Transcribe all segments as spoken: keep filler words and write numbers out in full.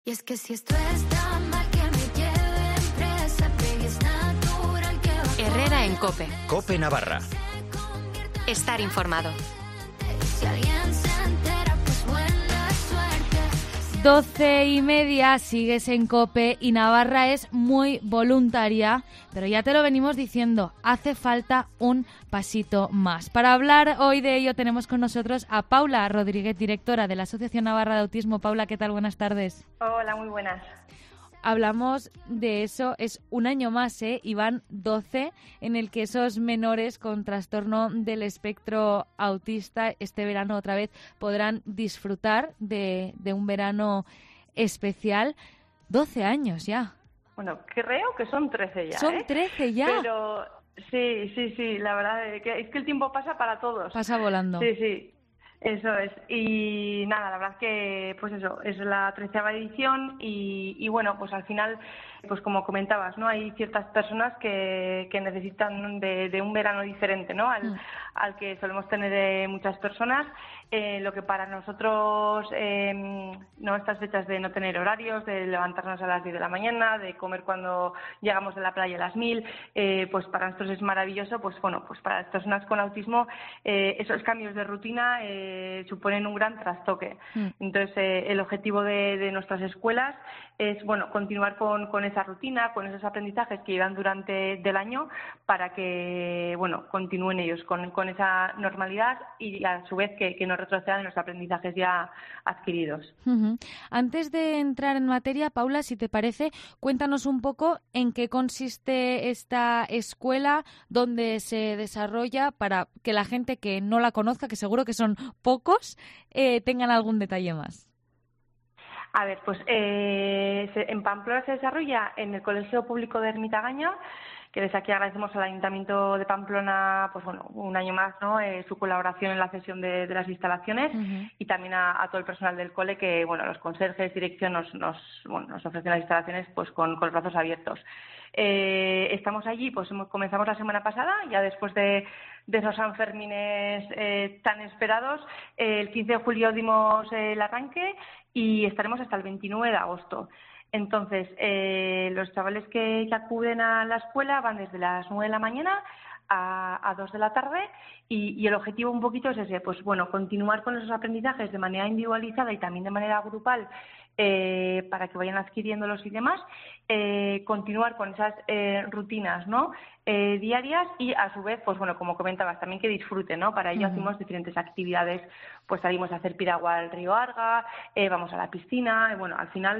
Y es que si esto está mal que me lleven presa, pero es natural que va. Herrera en COPE. COPE Navarra. Estar informado. Si alguien se entera, pues buena suerte. Doce y media, sigues en COPE y Navarra es muy voluntaria, pero ya te lo venimos diciendo, hace falta un pasito más. Para hablar hoy de ello tenemos con nosotros a Paula Rodríguez, directora de la Asociación Navarra de Autismo. Paula, ¿qué tal? Buenas tardes. Hola, muy buenas. Hablamos de eso, es un año más, ¿eh? Y van doce en el que esos menores con trastorno del espectro autista este verano otra vez podrán disfrutar de, de un verano especial. doce años ya. Bueno, creo que son trece ya, Son ¿eh? trece ya. Pero sí, sí, sí, la verdad es que, es que el tiempo pasa para todos. Pasa volando. Sí, sí. Eso es. Y nada, la verdad que, pues eso, es la treceava edición y, y bueno, pues al final, pues como comentabas, ¿no? Hay ciertas personas que, que necesitan de, de un verano diferente, ¿no? Al, mm. al que solemos tener eh, muchas personas. Eh, lo que para nosotros, eh, no estas fechas de no tener horarios, de levantarnos a las diez de la mañana, de comer cuando llegamos de la playa a las mil, eh, pues para nosotros es maravilloso. Pues bueno, pues para las personas con autismo, eh, esos cambios de rutina eh, suponen un gran trastoque. Mm. Entonces, eh, el objetivo de, de nuestras escuelas es, bueno, continuar con, con esa rutina, con esos aprendizajes que llevan durante del año para que, bueno, continúen ellos con, con esa normalidad y a su vez que, que no retrocedan en los aprendizajes ya adquiridos. Uh-huh. Antes de entrar en materia, Paula, si te parece, cuéntanos un poco en qué consiste esta escuela, dónde se desarrolla, para que la gente que no la conozca, que seguro que son pocos, eh, tengan algún detalle más. A ver, pues eh, se, en Pamplona se desarrolla en el Colegio Público de Ermita-Gaña, que desde aquí agradecemos al Ayuntamiento de Pamplona, pues bueno, un año más, ¿no? Eh, su colaboración en la cesión de, de las instalaciones. Uh-huh. Y también a, a todo el personal del cole que, bueno, los conserjes, dirección nos, nos, bueno, nos ofrecen las instalaciones pues con, con los brazos abiertos. Eh, estamos allí, pues comenzamos la semana pasada, ya después de, de esos Sanfermines eh, tan esperados. Eh, el quince de julio dimos eh, el arranque y estaremos hasta el veintinueve de agosto. Entonces, eh, los chavales que, que acuden a la escuela van desde las nueve de la mañana a, a dos de la tarde y, y el objetivo un poquito es ese, pues bueno, continuar con esos aprendizajes de manera individualizada y también de manera grupal eh, para que vayan adquiriéndolos y demás, eh, continuar con esas eh, rutinas, ¿no? Eh, diarias y a su vez, pues bueno, como comentabas, también que disfruten, ¿no? Para ello uh-huh. hacemos diferentes actividades, pues salimos a hacer piragua al río Arga, eh, vamos a la piscina, y bueno, al final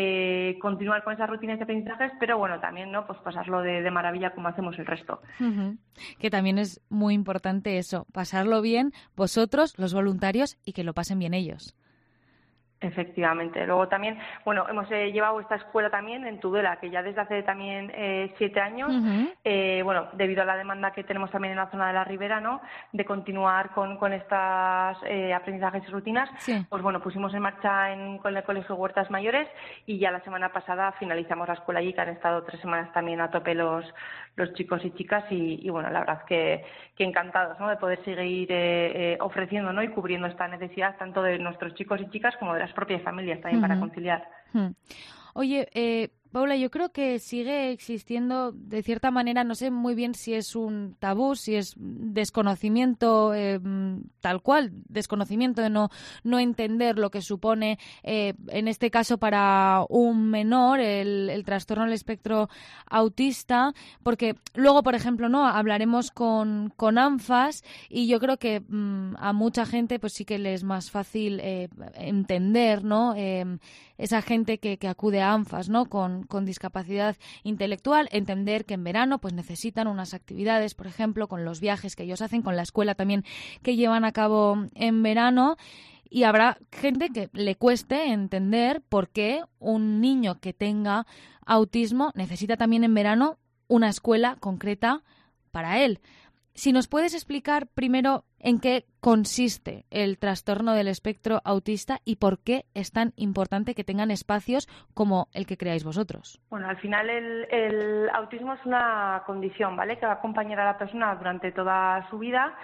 eh, continuar con esas rutinas de aprendizajes, pero bueno, también, ¿no? Pues pasarlo de, de maravilla como hacemos el resto. Uh-huh. Que también es muy importante eso, pasarlo bien vosotros, los voluntarios, y que lo pasen bien ellos. Efectivamente. Luego también, bueno, hemos eh, llevado esta escuela también en Tudela, que ya desde hace también eh, siete años, uh-huh. eh, bueno, debido a la demanda que tenemos también en la zona de la Ribera, ¿no?, de continuar con, con estas eh, aprendizajes y rutinas, sí. Pues bueno, pusimos en marcha en, con el Colegio Huertas Mayores y ya la semana pasada finalizamos la escuela allí, que han estado tres semanas también a tope los, los chicos y chicas y, y bueno, la verdad que, que encantados, ¿no?, de poder seguir eh, eh, ofreciendo, ¿no?, y cubriendo esta necesidad tanto de nuestros chicos y chicas como de las propias familias también uh-huh. para conciliar. Uh-huh. Oye, eh, Paula, yo creo que sigue existiendo, de cierta manera, no sé muy bien si es un tabú, si es desconocimiento eh, tal cual, desconocimiento de no, no entender lo que supone, eh, en este caso para un menor, el, el trastorno del espectro autista, porque luego, por ejemplo, no hablaremos con, con ANFAS y yo creo que mmm, a mucha gente pues sí que le es más fácil eh, entender, ¿no?, eh, esa gente que, que acude a ANFAS, ¿no?, con con discapacidad intelectual, entender que en verano pues necesitan unas actividades, por ejemplo, con los viajes que ellos hacen, con la escuela también que llevan a cabo en verano, y habrá gente que le cueste entender por qué un niño que tenga autismo necesita también en verano una escuela concreta para él. Si nos puedes explicar primero en qué consiste el trastorno del espectro autista y por qué es tan importante que tengan espacios como el que creáis vosotros. Bueno, al final el, el autismo es una condición, ¿vale?, que va a acompañar a la persona durante toda su vida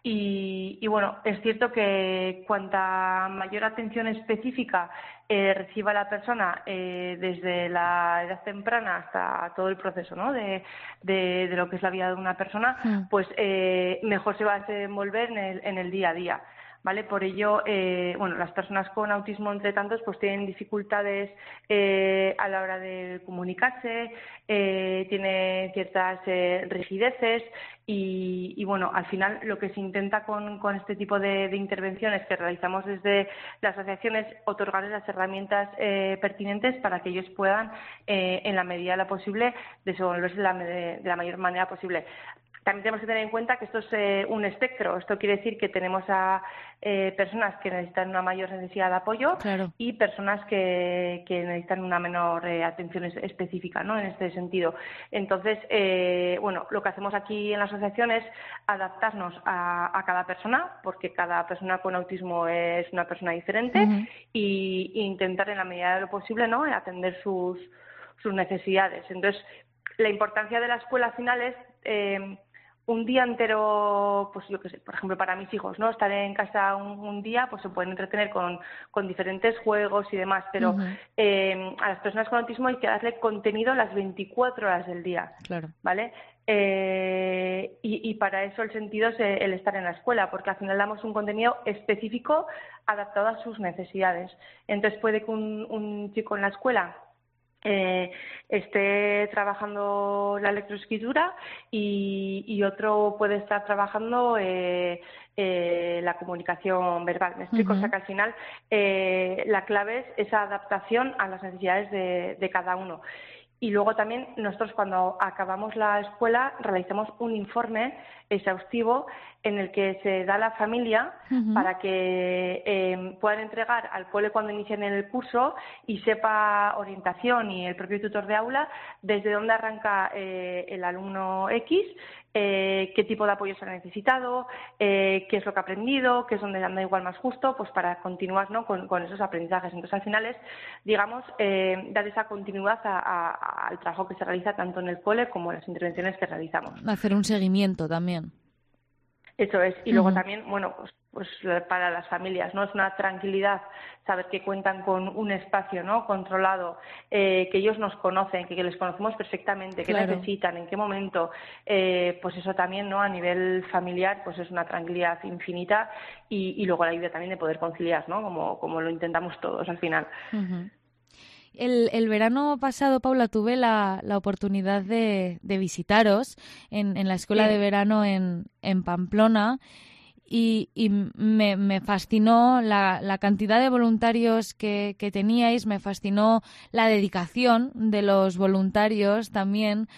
Y, y bueno, es cierto que cuanta mayor atención específica eh, reciba la persona eh, desde la edad temprana hasta todo el proceso, ¿no? de, de, de lo que es la vida de una persona, Mm. pues eh, mejor se va a desenvolver en el, en el día a día. ¿Vale? Por ello, eh, bueno, las personas con autismo, entre tantos, pues tienen dificultades eh, a la hora de comunicarse, eh, tienen ciertas eh, rigideces y, y, bueno, al final lo que se intenta con, con este tipo de, de intervenciones que realizamos desde la asociación es otorgarles las herramientas eh, pertinentes para que ellos puedan, eh, en la medida de lo posible, desenvolverse de la, de la mayor manera posible. También tenemos que tener en cuenta que esto es eh, un espectro. Esto quiere decir que tenemos a eh, personas que necesitan una mayor necesidad de apoyo Claro. y personas que, que necesitan una menor eh, atención es- específica, ¿no? En este sentido. Entonces, eh, bueno, lo que hacemos aquí en la asociación es adaptarnos a, a cada persona, porque cada persona con autismo es una persona diferente, Ujú. y, y intentar en la medida de lo posible, ¿no?, atender sus, sus necesidades. Entonces, la importancia de la escuela al final es eh, un día entero, pues yo qué sé, por ejemplo, para mis hijos, ¿no? Estar en casa un, un día, pues se pueden entretener con, con diferentes juegos y demás, pero Ujú. eh, a las personas con autismo hay que darle contenido las veinticuatro horas del día, Claro. ¿vale? Eh, y, y para eso el sentido es eh, el estar en la escuela, porque al final damos un contenido específico adaptado a sus necesidades. Entonces puede que un, un chico en la escuela Eh, esté trabajando la electroescritura y, y otro puede estar trabajando eh, eh, la comunicación verbal. Me explico, Ujú. o sea que al final eh, la clave es esa adaptación a las necesidades de, de cada uno. Y luego también nosotros cuando acabamos la escuela realizamos un informe exhaustivo en el que se da a la familia Ujú. para que eh, puedan entregar al cole cuando inician el curso y sepa orientación y el propio tutor de aula desde dónde arranca eh, el alumno X, eh, qué tipo de apoyo se ha necesitado, eh, qué es lo que ha aprendido, qué es donde anda igual más justo, pues para continuar, ¿no?, con, con esos aprendizajes. Entonces, al final es, digamos, eh, dar esa continuidad a, a, al trabajo que se realiza tanto en el cole como en las intervenciones que realizamos. Hacer un seguimiento también. Eso es. Y luego Ujú. también, bueno, pues, pues para las familias, ¿no? Es una tranquilidad saber que cuentan con un espacio, ¿no?, controlado, eh, que ellos nos conocen, que, que les conocemos perfectamente, qué Claro. necesitan, en qué momento. Eh, pues eso también, ¿no?, a nivel familiar, pues es una tranquilidad infinita y, y luego la ayuda también de poder conciliar, ¿no?, como, como lo intentamos todos al final. Ujú. El, el verano pasado, Paula, tuve la, la oportunidad de, de visitaros en, en la escuela Sí. de verano en, en Pamplona y, y me, me fascinó la, la cantidad de voluntarios que, que teníais, me fascinó la dedicación de los voluntarios también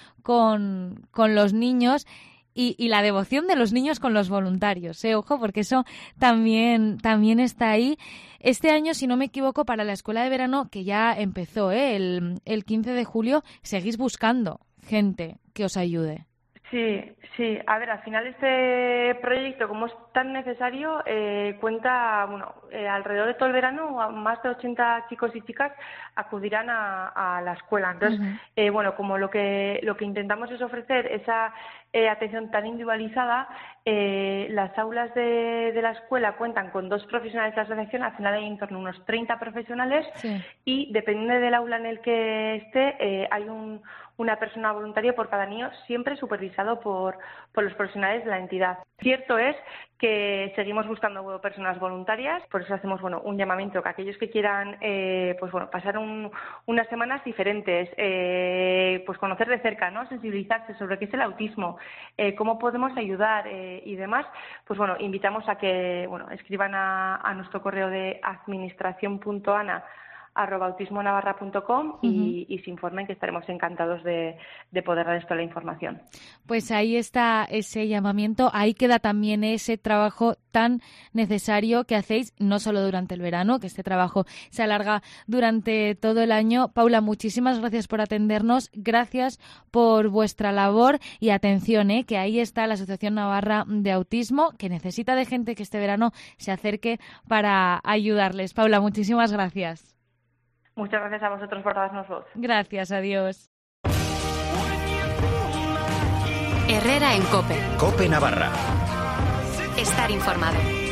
con, con los niños. Y, y la devoción de los niños con los voluntarios, ¿eh? Ojo, porque eso también, también está ahí. Este año, si no me equivoco, para la escuela de verano, que ya empezó, ¿eh?, el, el quince de julio, seguís buscando gente que os ayude. Sí, sí. A ver, al final este proyecto, como es tan necesario, eh, cuenta, bueno, eh, alrededor de todo el verano, a más de ochenta chicos y chicas acudirán a, a la escuela. Entonces, Ujú. eh, bueno, como lo que lo que intentamos es ofrecer esa eh, atención tan individualizada, eh, las aulas de, de la escuela cuentan con dos profesionales de la asociación, al final hay en torno a unos treinta profesionales, Sí. y dependiendo del aula en el que esté, eh, hay un una persona voluntaria por cada niño, siempre supervisado por, por los profesionales de la entidad. Cierto es que seguimos buscando bueno, personas voluntarias, por eso hacemos bueno un llamamiento que aquellos que quieran eh, pues bueno pasar un, unas semanas diferentes, eh, pues conocer de cerca, ¿no?, sensibilizarse sobre qué es el autismo, eh, cómo podemos ayudar eh, y demás, pues bueno, invitamos a que bueno escriban a, a nuestro correo de administración punto ana arroba autismonavarra punto com y, y se informen, que estaremos encantados de, de poder dar esto la información. Pues ahí está ese llamamiento, ahí queda también ese trabajo tan necesario que hacéis, no solo durante el verano, que este trabajo se alarga durante todo el año. Paula, muchísimas gracias por atendernos, gracias por vuestra labor y atención, ¿eh? Que ahí está la Asociación Navarra de Autismo, que necesita de gente que este verano se acerque para ayudarles. Paula, muchísimas gracias. Muchas gracias a vosotros por darnos voz. Gracias, adiós. Herrera en COPE. COPE Navarra. Estar informado.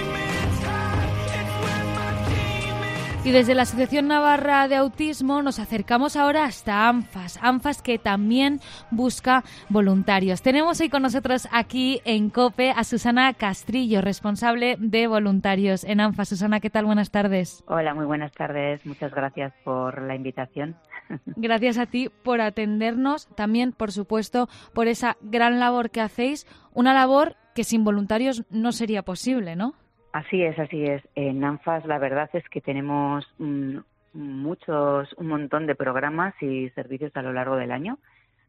Y desde la Asociación Navarra de Autismo nos acercamos ahora hasta ANFAS, ANFAS que también busca voluntarios. Tenemos hoy con nosotros aquí en COPE a Susana Castrillo, responsable de voluntarios en ANFAS. Susana, ¿qué tal? Buenas tardes. Hola, muy buenas tardes. Muchas gracias por la invitación. Gracias a ti por atendernos, también, por supuesto, por esa gran labor que hacéis, una labor que sin voluntarios no sería posible, ¿no? Así es, así es. En ANFAS la verdad es que tenemos mm, muchos, un montón de programas y servicios a lo largo del año,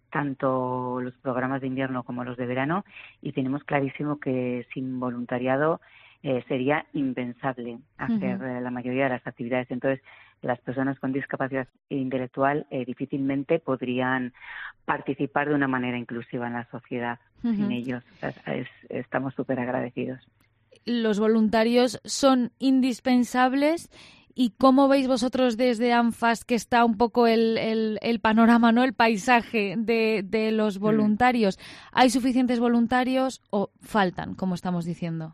tanto los programas de invierno como los de verano, y tenemos clarísimo que sin voluntariado eh, sería impensable hacer uh-huh. eh, la mayoría de las actividades. Entonces, las personas con discapacidad intelectual eh, difícilmente podrían participar de una manera inclusiva en la sociedad uh-huh. sin ellos. O sea, es, estamos súper agradecidos. Los voluntarios son indispensables. ¿Y cómo veis vosotros desde ANFAS que está un poco el, el, el panorama, ¿no? El paisaje de, de los voluntarios? ¿Hay suficientes voluntarios o faltan, como estamos diciendo?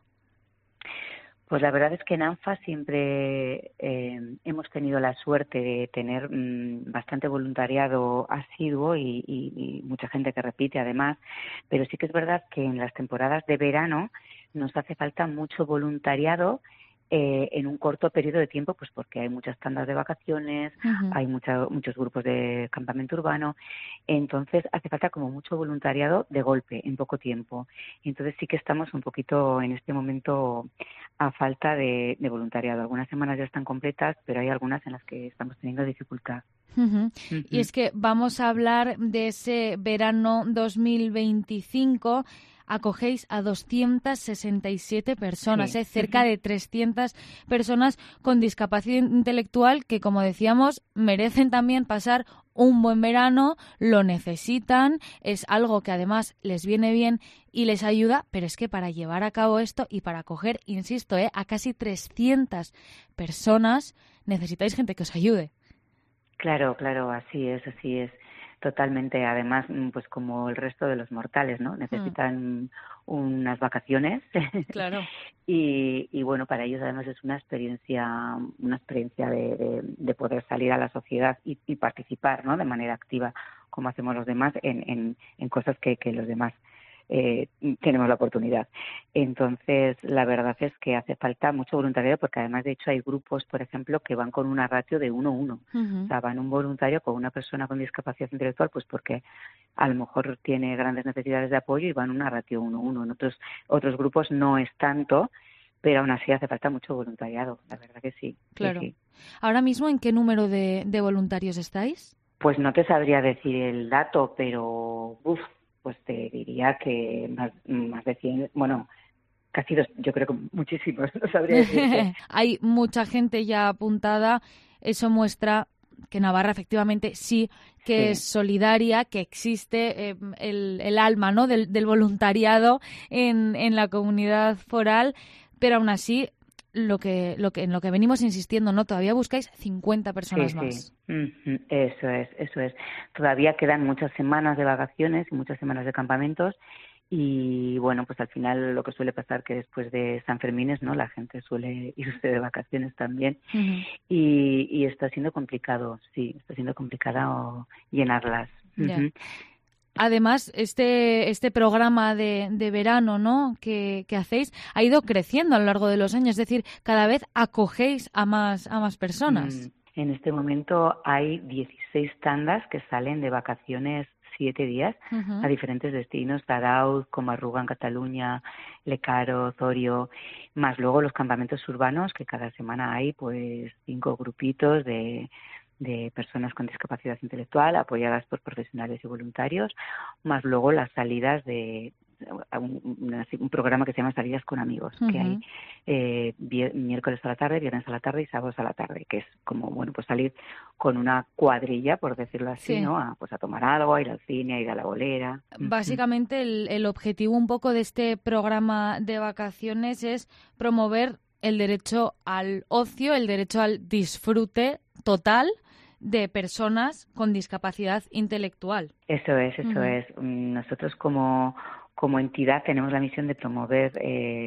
Pues la verdad es que en ANFAS siempre eh, hemos tenido la suerte de tener mmm, bastante voluntariado asiduo y, y, y mucha gente que repite además, pero sí que es verdad que en las temporadas de verano nos hace falta mucho voluntariado eh, en un corto periodo de tiempo, pues porque hay muchas tandas de vacaciones, uh-huh. hay mucha, muchos grupos de campamento urbano, entonces hace falta como mucho voluntariado de golpe, en poco tiempo. Entonces sí que estamos un poquito en este momento a falta de, de voluntariado. Algunas semanas ya están completas, pero hay algunas en las que estamos teniendo dificultad. Uh-huh. Uh-huh. Y es que vamos a hablar de ese verano dos mil veinticinco. Acogéis a doscientas sesenta y siete personas, sí. ¿eh? cerca uh-huh. de trescientas personas con discapacidad intelectual que, como decíamos, merecen también pasar un buen verano, lo necesitan, es algo que además les viene bien y les ayuda, pero es que para llevar a cabo esto y para acoger, insisto, ¿eh? a casi trescientas personas necesitáis gente que os ayude. Claro, claro, así es, así es. Totalmente, además, pues como el resto de los mortales, ¿no? Necesitan mm. unas vacaciones. Claro. y, y bueno, para ellos además es una experiencia, una experiencia de, de, de poder salir a la sociedad y, y participar, ¿no? De manera activa, como hacemos los demás, en, en, en cosas que, que los demás eh, tenemos la oportunidad. Entonces, la verdad es que hace falta mucho voluntariado porque además, de hecho, hay grupos, por ejemplo, que van con una ratio de uno a uno. Uh-huh. O sea, van un voluntario con una persona con discapacidad intelectual, pues porque a lo mejor tiene grandes necesidades de apoyo y van una ratio uno a uno. En otros, otros grupos no es tanto, pero aún así hace falta mucho voluntariado. La verdad que sí. Claro. Sí, sí. Ahora mismo, ¿en qué número de, de voluntarios estáis? Pues no te sabría decir el dato, pero uf, pues te diría que más, más de cien, bueno, casi dos, yo creo que muchísimos, no sabría decirte. Hay mucha gente ya apuntada, eso muestra que Navarra efectivamente sí que sí. es solidaria, que existe eh, el, el alma, ¿no? del, del voluntariado en, en la comunidad foral, pero aún así lo que lo que en lo que venimos insistiendo, ¿no? Todavía buscáis cincuenta personas sí, más. Sí. Uh-huh. Eso es, eso es. Todavía quedan muchas semanas de vacaciones y muchas semanas de campamentos y bueno, pues al final lo que suele pasar que después de San Fermines, ¿no? La gente suele irse de vacaciones también uh-huh. y, y está siendo complicado, sí, está siendo complicado llenarlas. Yeah. Uh-huh. Además, este este programa de, de verano, ¿no? que, que hacéis ha ido creciendo a lo largo de los años, es decir, cada vez acogéis a más a más personas. Mm, en este momento hay dieciséis tandas que salen de vacaciones siete días uh-huh. a diferentes destinos, Zarauz, Comarruga en Cataluña, Lecaro, Zorio, más luego los campamentos urbanos que cada semana hay pues cinco grupitos de de personas con discapacidad intelectual apoyadas por profesionales y voluntarios, más luego las salidas de un, un programa que se llama Salidas con Amigos, uh-huh. que hay eh, vier, miércoles a la tarde, viernes a la tarde y sábados a la tarde, que es como, bueno, pues salir con una cuadrilla, por decirlo así, sí. ¿no? A, pues a tomar algo, a ir al cine, a ir a la bolera. Básicamente el, el objetivo un poco de este programa de vacaciones es promover el derecho al ocio, el derecho al disfrute total de personas con discapacidad intelectual. Eso es, eso uh-huh. es. Nosotros como, como entidad tenemos la misión de promover eh,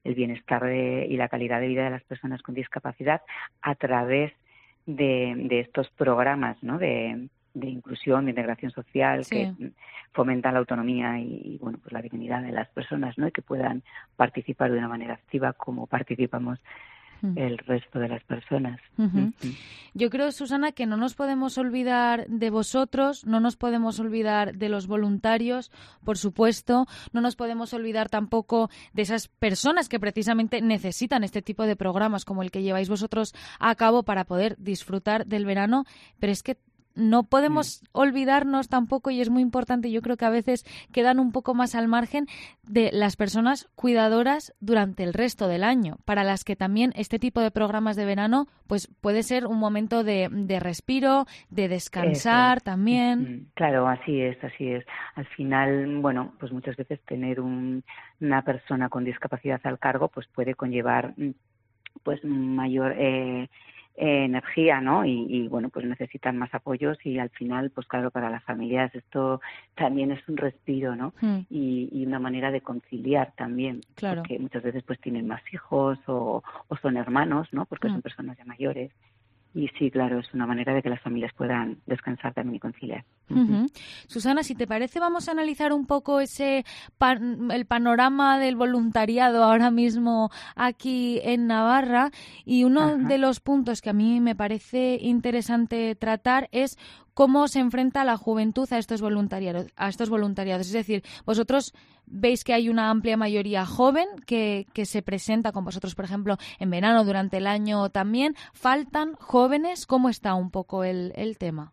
el bienestar de, y la calidad de vida de las personas con discapacidad a través de, de estos programas, ¿no? de, de inclusión, de integración social, Sí. que fomentan la autonomía y, y, bueno, pues la dignidad de las personas, ¿no? Y que puedan participar de una manera activa como participamos el resto de las personas. Uh-huh. Uh-huh. Yo creo, Susana, que no nos podemos olvidar de vosotros, no nos podemos olvidar de los voluntarios, por supuesto, no nos podemos olvidar tampoco de esas personas que precisamente necesitan este tipo de programas como el que lleváis vosotros a cabo para poder disfrutar del verano, pero es que no podemos mm. olvidarnos tampoco, y es muy importante, yo creo que a veces quedan un poco más al margen, de las personas cuidadoras durante el resto del año, para las que también este tipo de programas de verano pues puede ser un momento de, de respiro, de descansar Eso. también. Claro, así es, así es. Al final, bueno, pues muchas veces tener un, una persona con discapacidad al cargo pues puede conllevar pues mayor... Eh, Eh, energía, ¿no? Y, y bueno, pues necesitan más apoyos y al final, pues claro, para las familias esto también es un respiro, ¿no? Mm. Y, y una manera de conciliar también, claro. Porque muchas veces pues tienen más hijos o, o son hermanos, ¿no? Porque mm. son personas ya mayores. Y sí, claro, es una manera de que las familias puedan descansar también y conciliar. Uh-huh. Susana, si te parece, vamos a analizar un poco ese pan, el panorama del voluntariado ahora mismo aquí en Navarra. Y uno Ajá. de los puntos que a mí me parece interesante tratar es cómo se enfrenta la juventud a estos voluntariados, a estos voluntariados. Es decir, vosotros veis que hay una amplia mayoría joven que, que se presenta con vosotros, por ejemplo, en verano, durante el año también. ¿Faltan jóvenes? ¿Cómo está un poco el, el tema?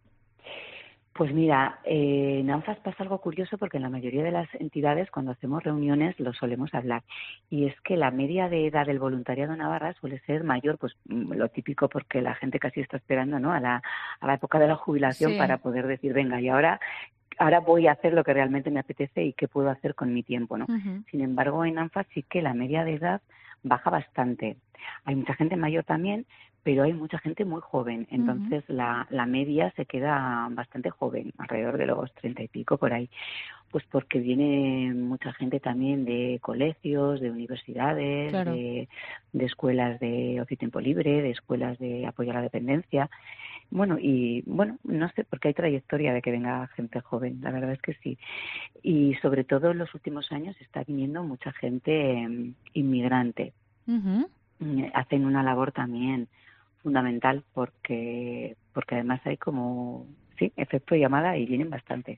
Pues mira, eh, en ANFAS pasa algo curioso porque en la mayoría de las entidades cuando hacemos reuniones lo solemos hablar y es que la media de edad del voluntariado en Navarra suele ser mayor, pues lo típico porque la gente casi está esperando, ¿no? a la, a la época de la jubilación sí. para poder decir, venga, y ahora ahora voy a hacer lo que realmente me apetece y qué puedo hacer con mi tiempo, ¿no? Uh-huh. Sin embargo, en ANFAS sí que la media de edad baja bastante. Hay mucha gente mayor también, pero hay mucha gente muy joven, entonces uh-huh. la, la media se queda bastante joven, alrededor de los treinta y pico por ahí, pues porque viene mucha gente también de colegios, de universidades, claro. de, de escuelas de ocio y tiempo libre, de escuelas de apoyo a la dependencia, bueno, y bueno, no sé, porque hay trayectoria de que venga gente joven, la verdad es que sí, y sobre todo en los últimos años está viniendo mucha gente eh, inmigrante, uh-huh. hacen una labor también fundamental porque porque además hay como sí efecto llamada y vienen bastante.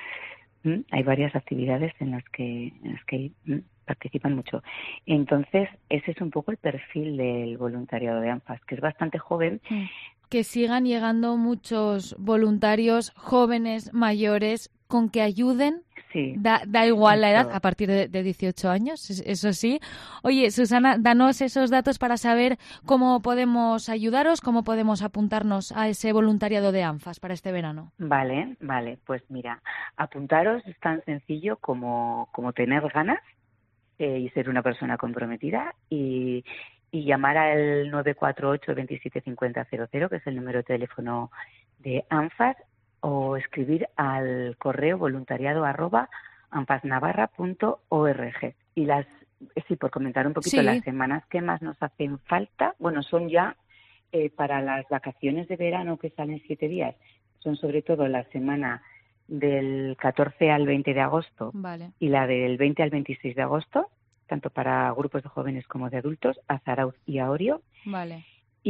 ¿Mm? Hay varias actividades en las que en las que ¿mm? participan mucho. Entonces ese es un poco el perfil del voluntariado de ANFAS, que es bastante joven. Sí. Que sigan llegando muchos voluntarios jóvenes, mayores, con que ayuden. Sí. Da, da igual la edad, a partir de, de dieciocho años, eso sí. Oye, Susana, danos esos datos para saber cómo podemos ayudaros, cómo podemos apuntarnos a ese voluntariado de ANFAS para este verano. Vale, vale. Pues mira, apuntaros es tan sencillo como, como tener ganas eh, y ser una persona comprometida y, y llamar al nueve cuatro ocho, veintisiete cincuenta cero cero, que es el número de teléfono de ANFAS, o escribir al correo voluntariado arroba anfasnavarra punto org. Y las, sí, por comentar un poquito, sí. las semanas que más nos hacen falta, bueno, son ya eh, para las vacaciones de verano que salen siete días, son sobre todo la semana del catorce al veinte de agosto vale. y la del veinte al veintiséis de agosto, tanto para grupos de jóvenes como de adultos, a Zarauz y a Orio. Vale.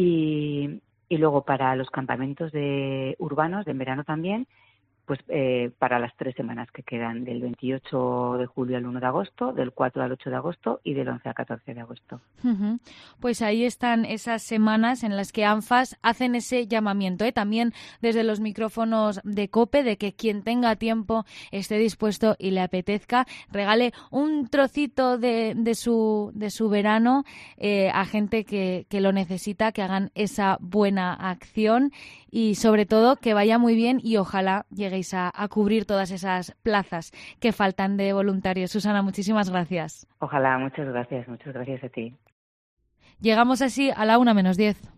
Y... Y luego para los campamentos de urbanos, de en verano también, pues eh, para las tres semanas que quedan, del veintiocho de julio al uno de agosto, del cuatro al ocho de agosto y del once al catorce de agosto. Uh-huh. Pues ahí están esas semanas en las que ANFAS hacen ese llamamiento, ¿eh? También desde los micrófonos de COPE, de que quien tenga tiempo, esté dispuesto y le apetezca, regale un trocito de, de, su, de su verano eh, a gente que, que lo necesita, que hagan esa buena acción y sobre todo que vaya muy bien y ojalá lleguéis a, a cubrir todas esas plazas que faltan de voluntarios. Susana, muchísimas gracias. Ojalá, muchas gracias, muchas gracias a ti. Llegamos así a la una menos diez.